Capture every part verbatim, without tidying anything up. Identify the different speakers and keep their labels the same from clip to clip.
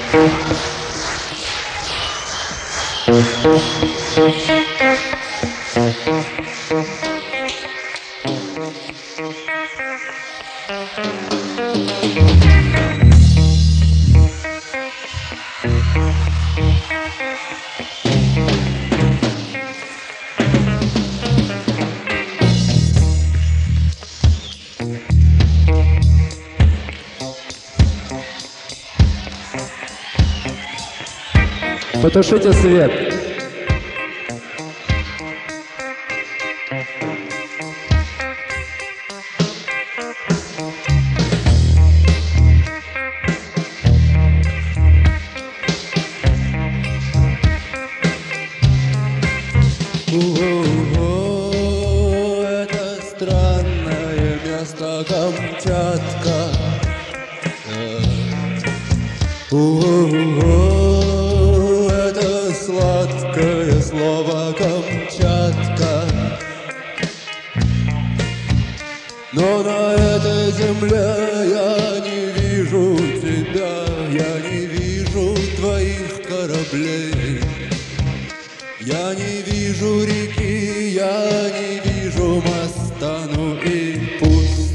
Speaker 1: Потушите свет.
Speaker 2: О-о-о, это странное место Камчатка. О-о-о, это сладкое слово Камчатка. Но на этой земле я не вижу тебя, я не вижу твоих кораблей. Я не вижу реки, я не вижу моста, ну и пусть.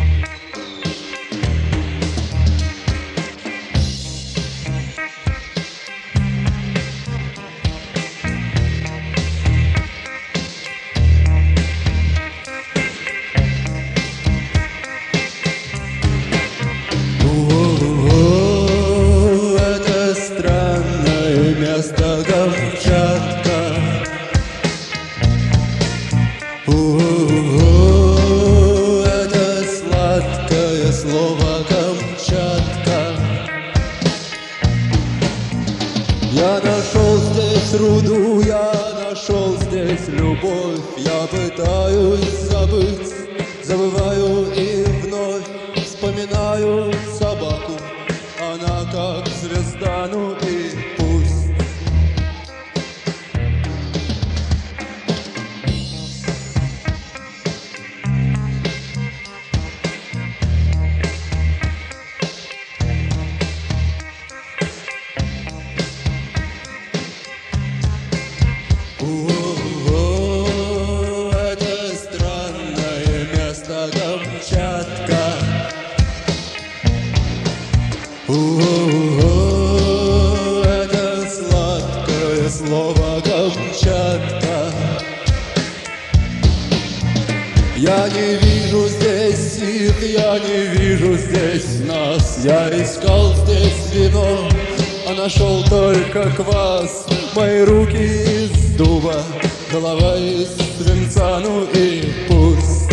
Speaker 2: О-о-о, это странное место Камчатка. О-о-о, это сладкое слово Камчатка. Я нашел здесь руду, я нашел здесь любовь. Я пытаюсь забыть, забываю и вновь вспоминаю собаку. Она как звезда, ну и пусть. О-о-о, это странное место Камчатка. О-о-о, это сладкое слово Камчатка. Я не вижу здесь их, я не вижу здесь нас. Я искал здесь вино, а нашел только квас. Мои руки из дуба, голова из свинца, ну и пусть.